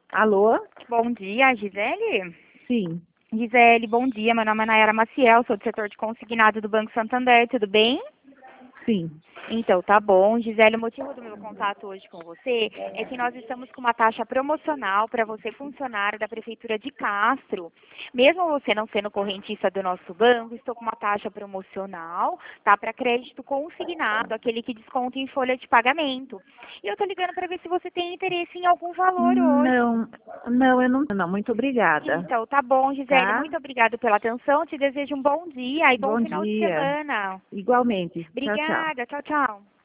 Alô? Bom dia, Gisele? Sim, Gisele, bom dia. Meu nome é Nayara Maciel, sou do setor de consignado do Banco Santander, tudo bem? sim. Então, tá bom. Gisele, o motivo do meu contato hoje com você é que nós estamos com uma taxa promocional para você, funcionário da Prefeitura de Castro. Mesmo você não sendo correntista do nosso banco, estou com uma taxa promocional, tá? Para crédito consignado, aquele que desconta em folha de pagamento. E eu tô ligando para ver se você tem interesse em algum valor hoje. Não, não, eu não, muito obrigada, Então, tá bom, Gisele. tá? Muito obrigada pela atenção. Te desejo um bom dia e bom Bom final de dia. semana. Igualmente. Tchau, tchau. Obrigada. Tchau, tchau.